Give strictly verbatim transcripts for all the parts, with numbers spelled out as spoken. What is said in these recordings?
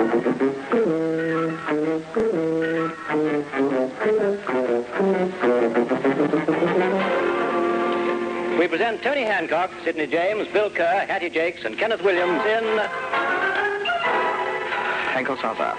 We present Tony Hancock, Sidney James, Bill Kerr, Hattie Jakes, and Kenneth Williams in Henkel Salsa.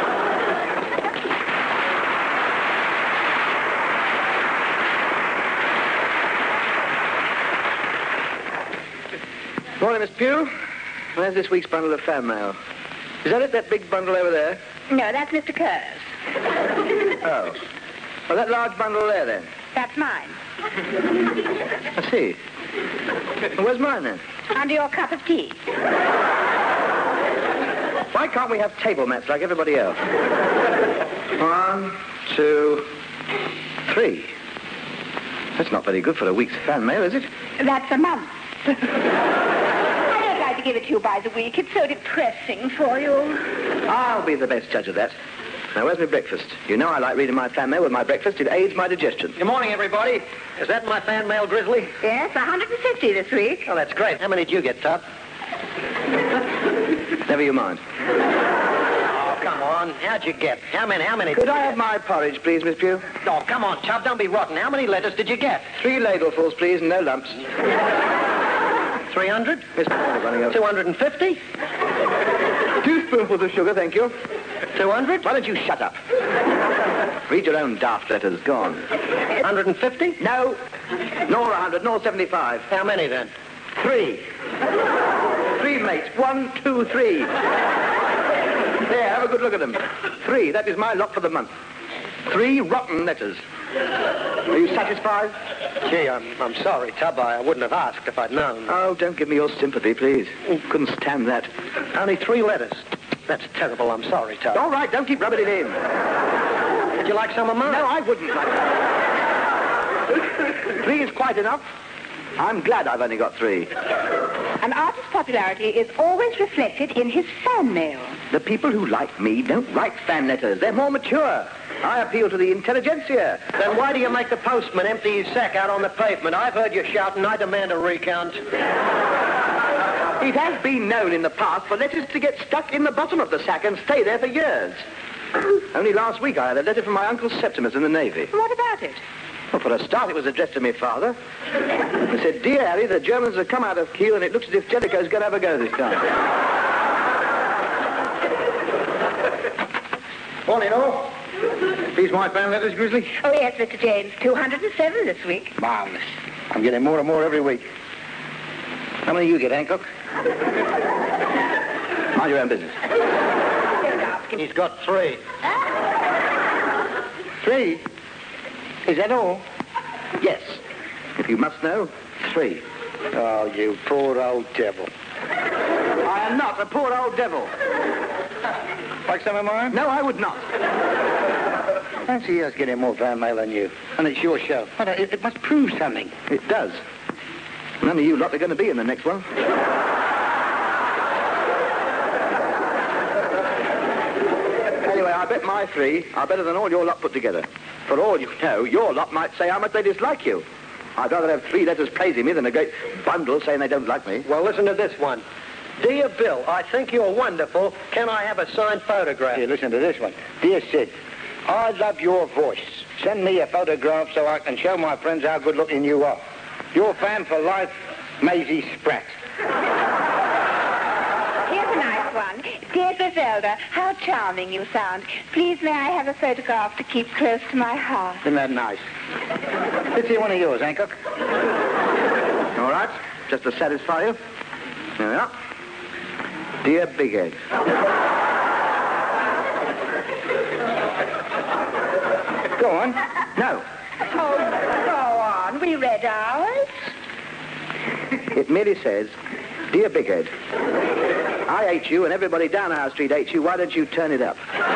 Morning, Miss Pugh. Where's this week's bundle of fan mail? Is that it, that big bundle over there? No, that's Mister Kerr's. Oh. Well, that large bundle there, then? That's mine. I see. Well, where's mine, then? Under your cup of tea. Why can't we have table mats like everybody else? One, two, three. That's not very good for a week's fan mail, is it? That's a month. I don't like to give it to you by the week. It's so depressing for you. I'll be the best judge of that. Now, where's my breakfast? You know I like reading my fan mail with my breakfast. It aids my digestion. Good morning, everybody. Is that my fan mail, Grizzly? Yes, one hundred fifty this week. Oh, that's great. How many did you get, Tub? Never you mind. Oh, come on. How'd you get? How many? How many? Could I have my porridge, please, Miss Pugh? Oh, come on, Tub. Don't be rotten. How many letters did you get? Three ladlefuls, please, and no lumps. Three hundred? Miss running over. Two hundred and fifty? Two spoonfuls of sugar, thank you. Two hundred? Why don't you shut up? Read your own daft letters. Go on. Hundred and fifty? No. Nor a hundred, nor seventy-five. How many, then? Three. Three, mates. One, two, three. There, have a good look at them. Three. That is my lot for the month. Three rotten letters. Are you satisfied? Gee, I'm, I'm sorry, Tub. I wouldn't have asked if I'd known. Oh, don't give me your sympathy, please. Oh, couldn't stand that. Only three letters. That's terrible. I'm sorry, Tub. All right, don't keep rubbing it in. Would you like some of mine? No, I wouldn't like that. Three is quite enough. I'm glad I've only got three. An artist's popularity is always reflected in his fan mail. The people who like me don't write fan letters. They're more mature. I appeal to the intelligentsia. Then why do you make the postman empty his sack out on the pavement? I've heard you shouting. I demand a recount. It has been known in the past for letters to get stuck in the bottom of the sack and stay there for years. Only last week I had a letter from my Uncle Septimus in the Navy. What about it? Well, for a start, it was addressed to my father. It said, "Dear Harry, the Germans have come out of Kiel and it looks as if Jellicoe's going to have a go this time." Morning, all. These my fan letters, Grizzly? Oh, yes, Mister James. two hundred seven this week. Marvelous. I'm getting more and more every week. How many you get, Hancock? Mind your own business. He's got three. Three? Is that all? Yes. If you must know, three. Oh, you poor old devil. I am not a poor old devil. Like some of mine? No, I would not. Fancy us getting more fan mail than you. And it's your show. But it, it must prove something. It does. None of you lot are going to be in the next one. Anyway, I bet my three are better than all your lot put together. For all you know, your lot might say how much they dislike you. I'd rather have three letters praising me than a great bundle saying they don't like me. Well, listen to this one. Dear Bill, I think you're wonderful. Can I have a signed photograph? Here, listen to this one. Dear Sid, I love your voice. Send me a photograph so I can show my friends how good looking you are. Your fan for life, Maisie Spratt. Here's a nice one. Dear Griselda, how charming you sound. Please may I have a photograph to keep close to my heart. Isn't that nice? Let's see one of yours, Hancock. All right, just to satisfy you. There we are. Dear Big Egg. Go on. No. Oh, go on. We read ours. It merely says, Dear Big Head, I hate you and everybody down our street hates you. Why don't you turn it up?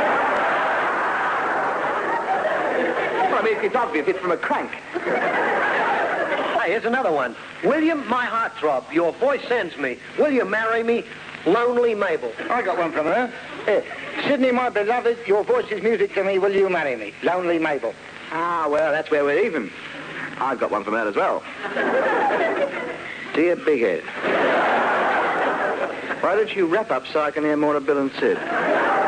Well, I mean, it's obvious. It's from a crank. Hey, here's another one. William, my heartthrob, your voice sends me. Will you marry me? Lonely Mabel. I got one from her. Here. Sydney, my beloved, your voice is music to me. Will you marry me? Lonely Mabel. Ah, well, that's where we're even. I've got one from her as well. Dear Big Head, why don't you wrap up so I can hear more of Bill and Sid?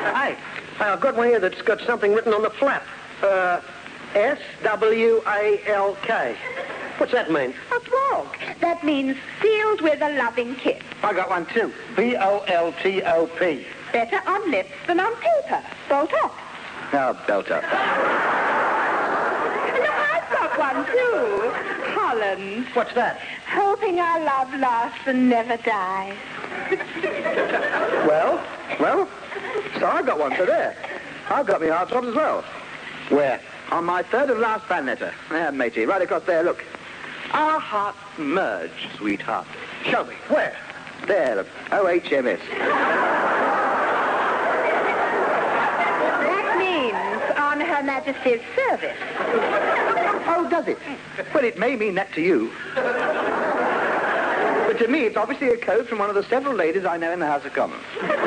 Hey, I've got one here that's got something written on the flap. Uh, S W A L K. What's that mean? A walk. That means sealed with a loving kiss. I got one too. B O L T O P. Better on lips than on paper. Bolt up. Now, belt up. Look, I've got one too. Holland. What's that? Hoping our love lasts and never dies. Well, well, so I've got one, so there. I've got my heartthrobs as well. Where? On my third and last fan letter. There, matey, right across there, look. Our hearts merge, sweetheart. Show me. Where? There, look. O H M S. That means on Her Majesty's service. Oh, does it? Well, it may mean that to you. But to me, it's obviously a code from one of the several ladies I know in the House of Commons.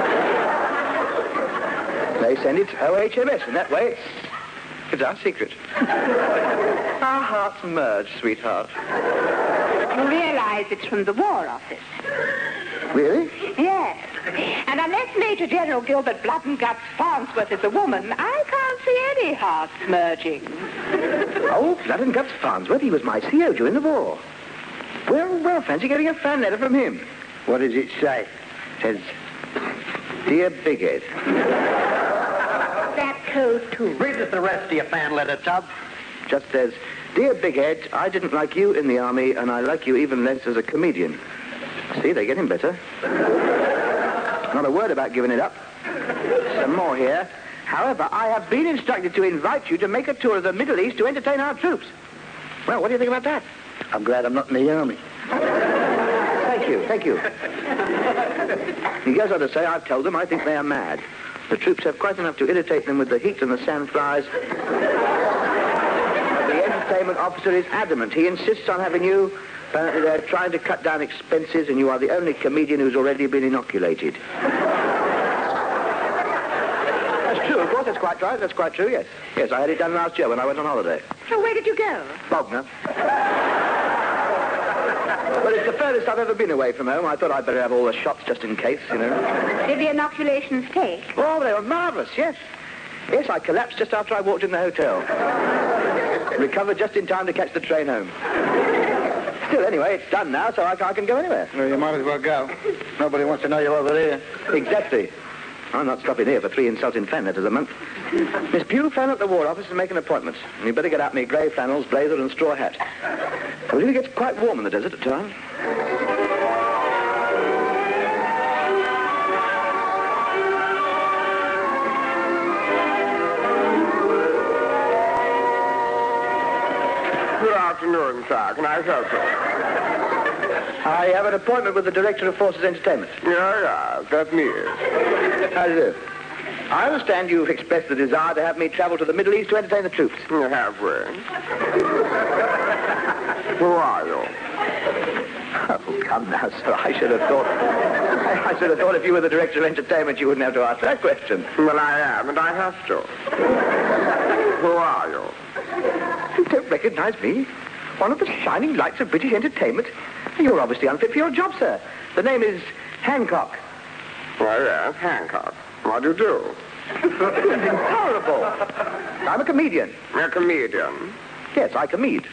They send it O H M S, and that way, it's our secret. Our hearts merge, sweetheart. You realize it's from the War Office. Really? Yes. And unless Major General Gilbert Blood and Guts Farnsworth is a woman, I can't see any hearts merging. Oh, Blood and Guts Farnsworth, he was my C O during the war. Well, well, fancy getting a fan letter from him. What does it say? It says, Dear Bighead. That code, too. Read us the rest of your fan letter, Tub. Just says, Dear Bighead, I didn't like you in the army, and I like you even less as a comedian. See, they're getting better. Not a word about giving it up. Some more here. However, I have been instructed to invite you to make a tour of the Middle East to entertain our troops. Well, what do you think about that? I'm glad I'm not in the army. Thank you, thank you. He goes on to say, I've told them I think they are mad. The troops have quite enough to irritate them with the heat and the sandflies. The entertainment officer is adamant. He insists on having you. Apparently they're trying to cut down expenses, and you are the only comedian who's already been inoculated. That's true, of course. That's quite right. That's quite true, yes. Yes, I had it done last year when I went on holiday. So where did you go? Bognor. Well, it's the furthest I've ever been away from home. I thought I'd better have all the shots just in case, you know. Did the inoculations take? Oh, they were marvellous, yes. Yes, I collapsed just after I walked in the hotel. Recovered just in time to catch the train home. Still, anyway, it's done now, so I, I can go anywhere. Well, you might as well go. Nobody wants to know you're over there. Exactly. I'm not stopping here for three insulting fan letters a month. Miss Pugh, phone at the War Office and make an appointment. And you better get out me grey flannels, blazer and straw hat. It really gets quite warm in the desert at times. Good afternoon, sir. Can I help you? I have an appointment with the Director of Forces Entertainment. Yeah, yeah, that's me. How do you do? I understand you've expressed the desire to have me travel to the Middle East to entertain the troops. Have we? Who are you? Oh, come now, sir. I should have thought... I should have thought if you were the Director of Entertainment, you wouldn't have to ask that question. Well, I am, and I have to. Who are you? You don't recognize me? One of the shining lights of British entertainment? You're obviously unfit for your job, sir. The name is Hancock. Well, yes, Hancock. What do you do? Horrible. I'm a comedian. A comedian. Yes, I comede.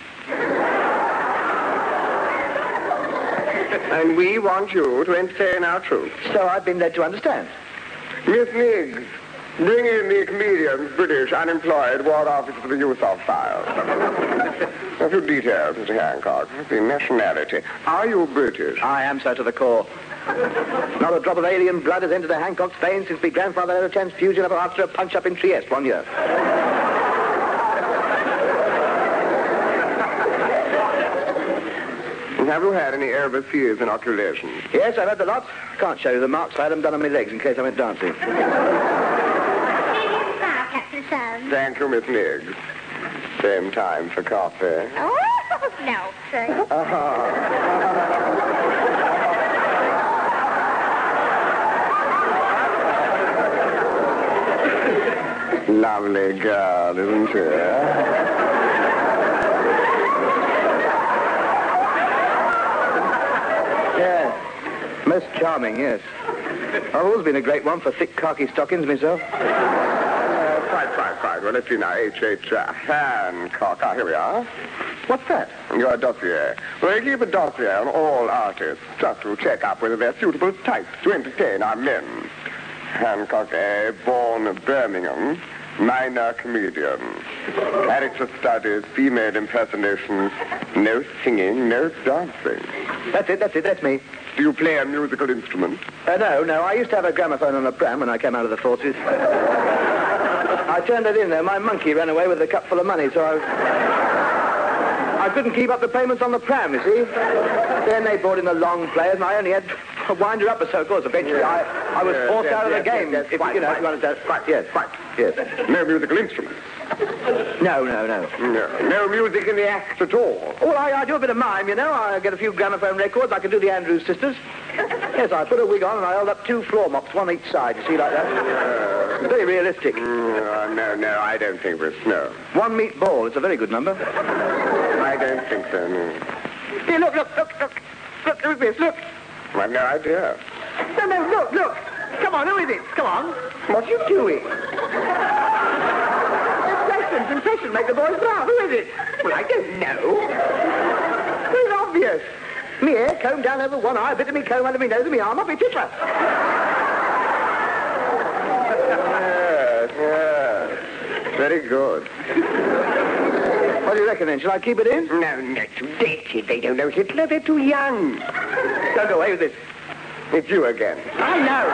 And we want you to entertain our troops. So I've been led to understand. Miss Niggs, bring in the comedian's British unemployed War Office for the use of files. A few details, Mister Hancock. The nationality. Are you British? I am, sir, to the core. Not a drop of alien blood has entered the Hancock's veins since my grandfather had a transfusion of after a punch-up in Trieste one year. Have you had any overseas inoculations? Yes, I've had the lot. Can't show you the marks. I had them done on my legs in case I went dancing. Now, Captain Sun. Thank you, Miss Niggs. Same time for coffee. Oh, no, sir. Lovely girl, isn't she? Yes. Most charming, yes. I've always been a great one for thick khaki stockings myself. Uh, quite, quite, quite. Well, let's see now. H H. Uh, Hancock. Ah, here we are. What's that? Your dossier. Well, I keep a dossier on all artists, just to check up whether they're suitable types to entertain our men. Hancock A., born Birmingham, minor comedian. Character studies, female impersonations, no singing, no dancing. That's it, that's it, that's me. Do you play a musical instrument? Uh, no, no, I used to have a gramophone on a pram when I came out of the forces. I turned it in there. My monkey ran away with a cup full of money, so I... I couldn't keep up the payments on the pram, you see. Then they brought in the long players, and I only had a winder up or so, of course. Eventually, Yes. I, I was Yes, forced yes, out of yes, the game. yes, yes, if, quite, you know, quite. if you understand. Quite, yes, Quite. yes. No musical instrument? No, no, no. No. No music in the act at all? Oh, I, I do a bit of mime, you know. I get a few gramophone records. I can do the Andrews Sisters. Yes, I put a wig on and I held up two floor mops, one each side. You see, like that? Uh, very realistic. Mm, no, no, I don't think this, no. One meat ball. It's a very good number. I don't think so, no. Here, look, look, look, look. Look, look at this, look. I've no idea. No, no, look, look. Come on, who is it? Come on. What are you doing? Impressions, impressions make the boys laugh. Who is it? Well, I don't know. It's obvious. Me hair combed down over one eye, a bit of me comb under me nose and me arm up my titler. Yes, yes. Very good. What do you reckon then? Shall I keep it in? No, not too dated. They don't know Hitler. They're too young. Don't go away with this. It's you again. I know.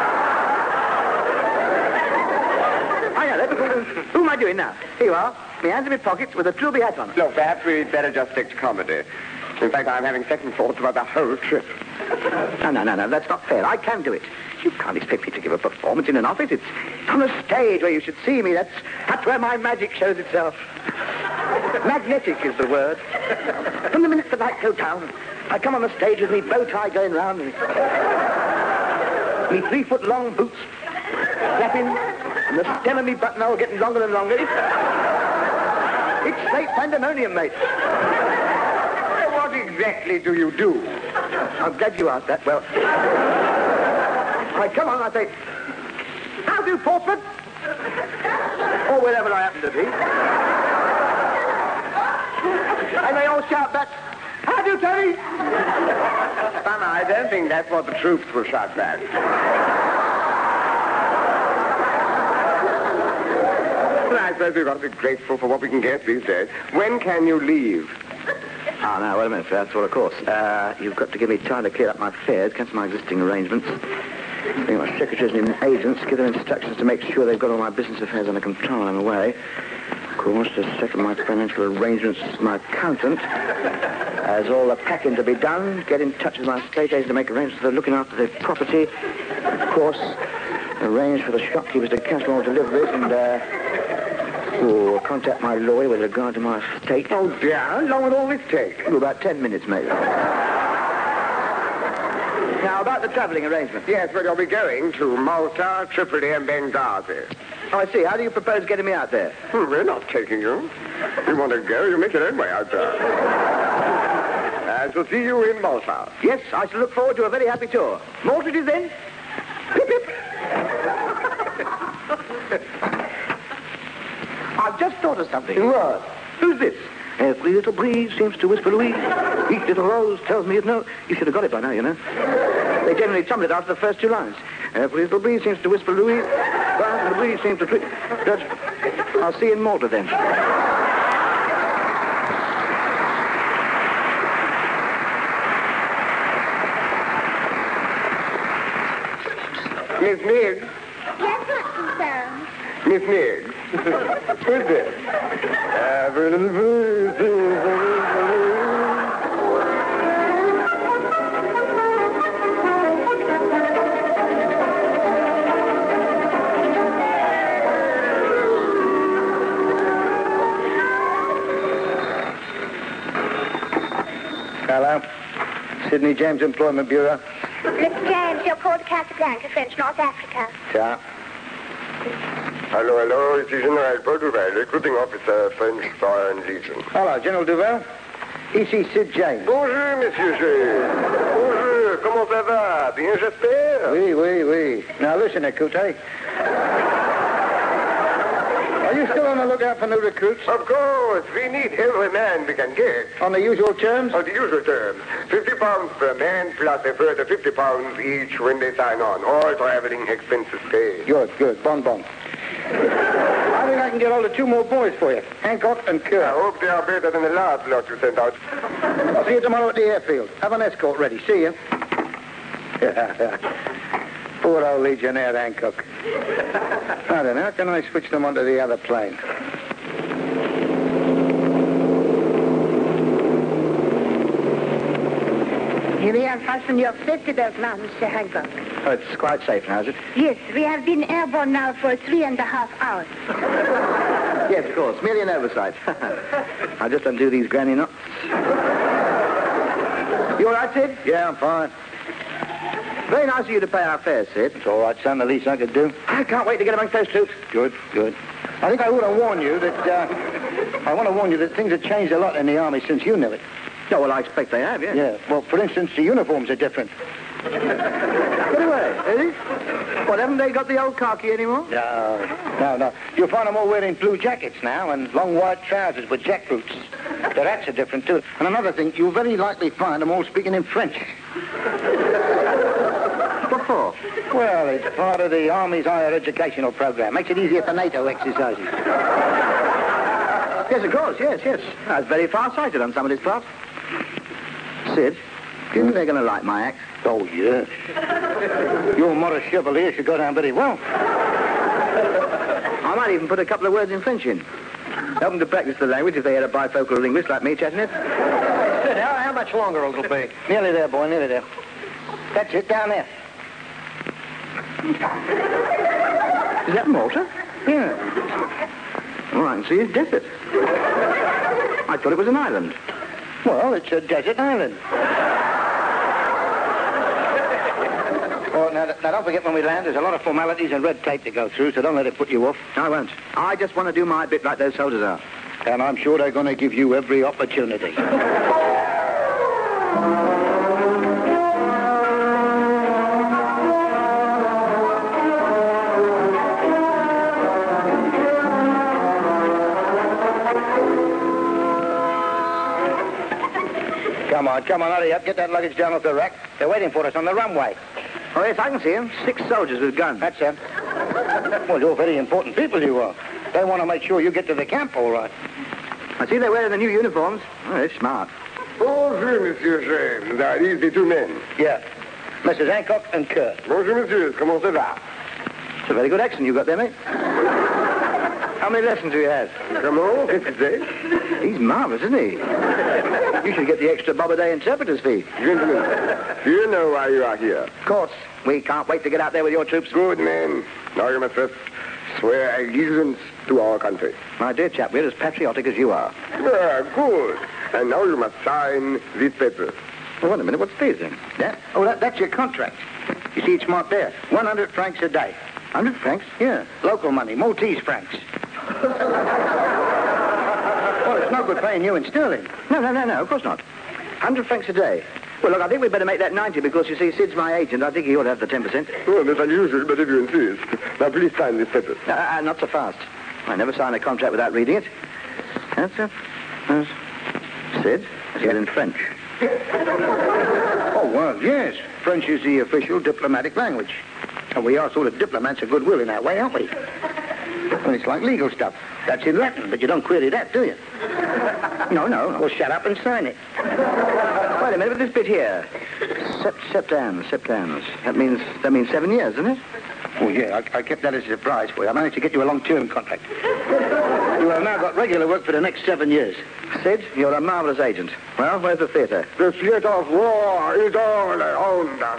I know. Let me go. Who am I doing now? Here you are. My hands in my pockets with a trilby hat on. Look, perhaps we'd better just stick to comedy. In fact, I'm having second thoughts about the whole trip. No, no, no, no. That's not fair. I can do it. You can't expect me to give a performance in an office. It's on a stage where you should see me. That's, that's where my magic shows itself. Magnetic is the word. From the minute the lights go down, I come on the stage with me bow tie going round me. Me three-foot-long boots flapping, and the stem of me buttonhole getting longer and longer. It's, it's straight pandemonium, mate. What exactly do you do? I'm glad you asked that. Well, I come on, I say, how do, Portsmouth? Or wherever I happen to be. And they all shout back, how do, Tony? Son, I don't think that's what the troops will shout back. Well, I suppose we've got to be grateful for what we can get these days. When can you leave? Oh, now, wait a minute, that's well, of course. Uh, you've got to give me time to clear up my affairs, cancel my existing arrangements, bring my secretaries and agents, give them instructions to make sure they've got all my business affairs under control on the way. Of course, to settle my financial arrangements with my accountant. As all the packing to be done, get in touch with my estate agent to make arrangements for looking after the property. Of course, arrange for the shopkeepers to cancel all deliveries and, uh... Oh, contact my lawyer with regard to my estate. Oh, dear. How long will all this take? Oh, about ten minutes, mate. Now, about the travelling arrangements. Yes, but you'll be going to Malta, Tripoli, and Benghazi. Oh, I see. How do you propose getting me out there? Hmm, we're not taking you. If you want to go, you make your own way out there. I shall see you in Malta. Yes, I shall look forward to a very happy tour. Malta it is then. Pip, pip. I've just thought of something. What? Who's this? Every little breeze seems to whisper Louise. Each little rose tells me it no. You should have got it by now, you know. They generally tumble it after the first two lines. Every little breeze seems to whisper Louise. But the breeze seems to... Tri- Judge, I'll see you in Malta then. Miss Miggs? Yes, Watson, sir. Miss Miggs? Who's this? Every little breeze seems to whisper Louise. Hello. Sydney James Employment Bureau. Mister James, you're called to Casablanca, French North Africa. Yeah. Hello, hello, ici Général Paul Duval, recruiting officer, French Foreign Legion. Hello, General Duval. Ici Sid James. Bonjour, Monsieur G. Bonjour, comment ça va? ça, bien j'espère. Oui, oui, oui. Now listen, Ekute. Are you still on the lookout for new recruits? Of course, we need every man we can get. On the usual terms? On the usual terms. Fifty pounds per man plus a further fifty pounds each when they sign on. All traveling expenses paid. Good, good. Bon bon. I think I can get hold of two more boys for you. Hancock and I Kerr. hope they are better than the last lot you sent out. I'll see you tomorrow at the airfield. Have an escort ready. See you. Poor old Legionnaire Hancock. I don't know. How can I switch them onto the other plane? You may unfasten your safety belt now, Mister Hancock. Oh, it's quite safe now, is it? Yes, we have been airborne now for three and a half hours. Yes, of course. Merely an oversight. I'll just undo these granny knots. You all right, Sid? Yeah, I'm fine. Very nice of you to pay our fares, Sid. It's all right, son. The least I could do. I can't wait to get amongst those troops. Good, good. I think I ought to warn you that, uh, I want to warn you that things have changed a lot in the Army since you knew it. Oh, well, I expect they have, yeah. Yeah, well, for instance, the uniforms are different. Get away, is it? What, haven't they got the old khaki anymore? No, no, no. You'll find them all wearing blue jackets now and long white trousers with jackboots. Their hats are different, too. And another thing, you'll very likely find them all speaking in French. What for? Well, it's part of the Army's higher educational program. Makes it easier for NATO exercises. Yes, of course, yes, yes. That's very far-sighted on somebody's part. Sid, do you think they're going to like my act? Oh, yes. Your modest chevalier should go down very well. I might even put a couple of words in French in. Help them to practice the language if they had a bifocal linguist like me, Chestnut. Sid, how, how much longer will it be? Nearly there, boy, nearly there. That's it, down there. Is that Malta? Yeah. All I can see is desert. I thought it was an island. Well, it's a desert island. Oh, now, now, don't forget when we land, there's a lot of formalities and red tape to go through, so don't let it put you off. I won't. I just want to do my bit like those soldiers are. And I'm sure they're going to give you every opportunity. Come on, come on, hurry up. Get that luggage down off the rack. They're waiting for us on the runway. Oh, yes, I can see them. Six soldiers with guns. That's it. Well, you're very important people, you are. They want to make sure you get to the camp all right. I see they're wearing the new uniforms. Oh, they're smart. Bonjour, Monsieur James. Are these the two men? Yeah. Missus Hancock and Kerr. Bonjour, Monsieur. Comment ça va? It's a very good accent you've got there, mate. How many lessons do you have? Comment? Qu'est-ce que c'est? He's marvellous, isn't he? You should get the extra bob a day interpreter's fee. Gentlemen, do you know why you are here? Of course. We can't wait to get out there with your troops. Good men. Now you must first swear allegiance to our country. My dear chap, we're as patriotic as you are. Ah, good. And now you must sign these papers. Well, wait a minute. What's these then? Yeah? Oh, that, that's your contract. You see, it's marked there. one hundred francs a day. one hundred francs? Yeah. Local money. Maltese francs. Well, it's no good paying you in sterling. No, no, no, no. Of course not. one hundred francs a day. Well, look, I think we'd better make that ninety because, you see, Sid's my agent. I think he ought to have the ten percent. Well, that's unusual, but if you insist. Now, please sign these papers. Uh, uh, not so fast. I never sign a contract without reading it. That's it. That's Sid, it's in French. Oh, well, yes. French is the official diplomatic language. And we are sort of diplomats of goodwill in that way, aren't we? Well, it's like legal stuff. That's in Latin, but you don't query that, do you? No, no. Well, shut up and sign it. Wait a minute, with this bit here. Sept, septans, septans. That means, that means seven years, doesn't it? Oh, yeah, I, I kept that as a surprise for you. I managed to get you a long-term contract. You have now got regular work for the next seven years. Sid, you're a marvellous agent. Well, where's the theatre? The theater of war is all around us.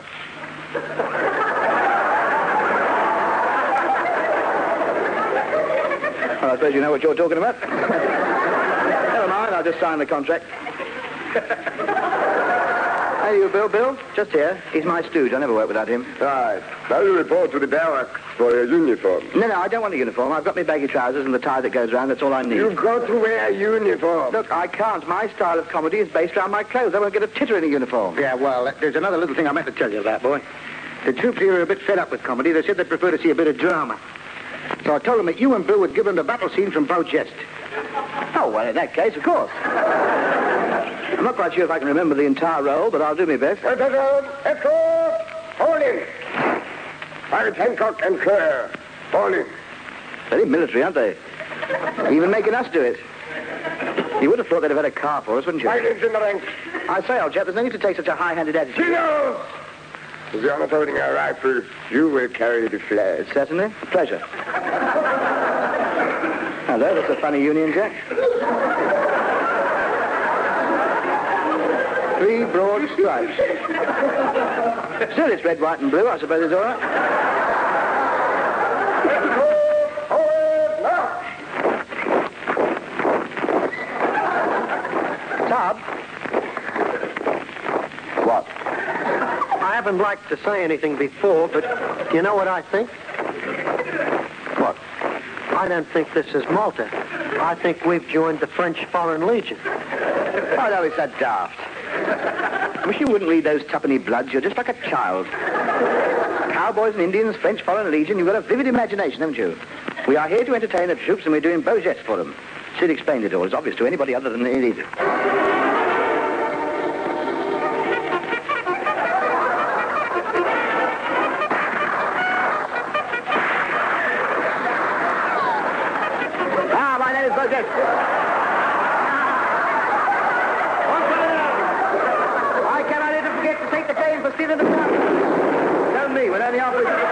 Well, I suppose you know what you're talking about. Never mind, I'll just sign the contract. How are you, Bill? Bill? Just here. He's my stooge. I never work without him. Right. Now you report to the barracks for your uniform. No, no, I don't want a uniform. I've got my baggy trousers and the tie that goes round. That's all I need. You've got to wear a uniform. Look, I can't. My style of comedy is based around my clothes. I won't get a titter in a uniform. Yeah, well, there's another little thing I meant to tell you about, boy. The troops here are a bit fed up with comedy. They said they'd prefer to see a bit of drama. So I told them that you and Bill would give them the battle scene from Beau Geste. Oh, well, in that case, of course. I'm not quite sure if I can remember the entire role, but I'll do my best. Attention! Escort! Hold in! Private Hancock and Kerr. Hold in. Very military, aren't they? Even making us do it. You would have thought they'd have had a car for us, wouldn't you? Silence in the ranks. I say, old chap, there's no need to take such a high-handed attitude. Signals! If you're not holding a rifle, you will carry the flag. Certainly. A pleasure. Hello, that's a funny Union Jack. Three broad stripes. Still, it's red, white, and blue. I suppose it's all right. Forward, now! Tub? What? I haven't liked to say anything before, but you know what I think? What? I don't think this is Malta. I think we've joined the French Foreign Legion. Oh, no, it's that daft. I wish you wouldn't read those tuppenny bloods. You're just like a child. Cowboys and Indians, French Foreign Legion, you've got a vivid imagination, haven't you? We are here to entertain the troops, and we're doing Beau Geste for them. Sid explained it all. It's obvious to anybody other than an idiot. Ah, my name is Beau Geste. I cannot ever forget to take the train for stealing the car. Tell me, when only halfway through the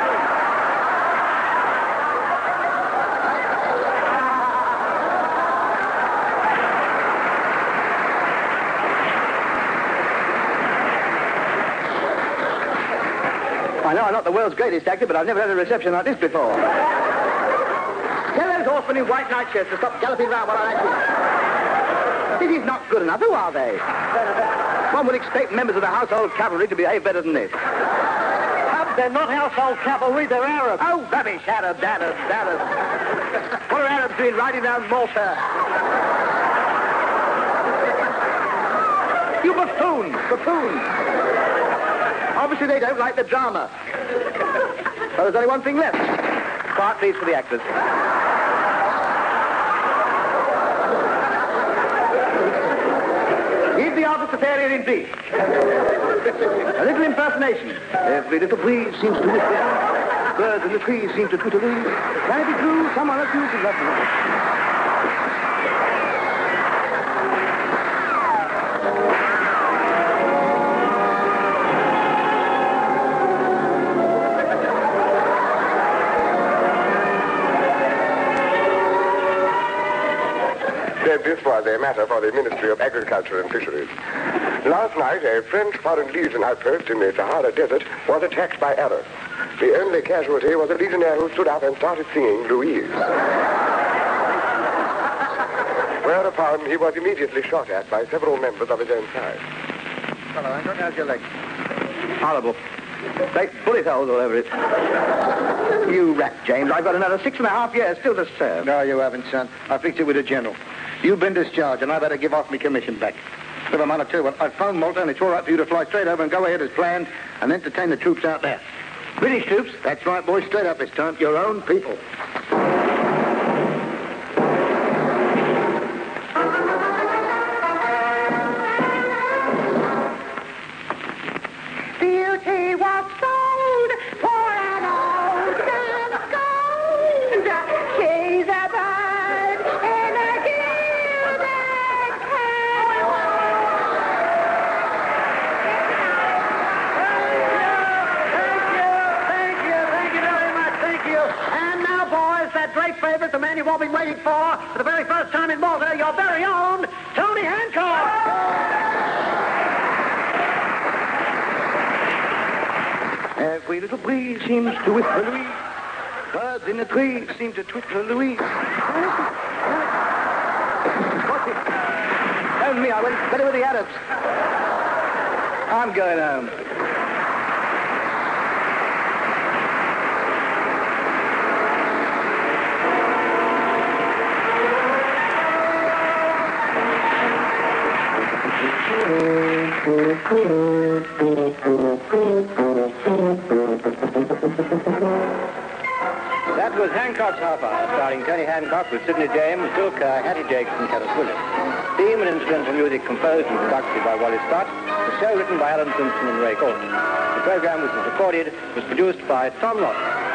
I know I'm not the world's greatest actor, but I've never had a reception like this before. Tell those horsemen in white nightshirts to stop galloping round while I act. This is not good enough, who are they? One would expect members of the household cavalry to behave better than this. They're not household cavalry, they're Arabs. Oh, rubbish, Arabs, Arabs, Arabs. What are Arabs doing riding around Malta? You buffoon, buffoon. Obviously they don't like the drama. Well, there's only one thing left. Quiet, please, for the actors. Give the officer failure in brief. A little impersonation. Every little breeze seems to whisper. Birds in the trees seem to twitter. Can it be true? Someone else uses that. This was a matter for the Ministry of Agriculture and Fisheries. Last night, a French Foreign Legion outpost in the Sahara Desert was attacked by Arabs. The only casualty was a legionnaire who stood up and started singing Louise. Whereupon he was immediately shot at by several members of his own side. Hello, Hancock, how's your leg? Horrible. Great bullet holes all over it. You rat, James. I've got another six and a half years still to serve. No, you haven't, son. I fixed it with a general. You've been discharged, and I've had to give off my commission back. Never mind, I tell you what, I phoned Malta, and it's all right for you to fly straight over and go ahead as planned and entertain the troops out there. British troops? That's right, boys. Straight up this time. Your own people. Beauty was sold for an ocean's gold. She's a bird in a gilded cage. Thank you, thank you very much, thank you. And now, boys, that great favorite, the man you've all been waiting for, for the very first time in Malta, your very own Tony Hancock. Every little breeze seems to whisper Louise. Birds in the trees seem to twitter Louise. What's it? Tell me, I went better with the Arabs. I'm going home. That was Hancock's Half Hour, starring Tony Hancock with Sidney James, Phil Kerr, Hattie Jakes, and Terence Williams. Theme and incidental music composed and conducted by Wally Scott. The show written by Alan Simpson and Ray Colton. The program, which was recorded, was produced by Tom Lawson.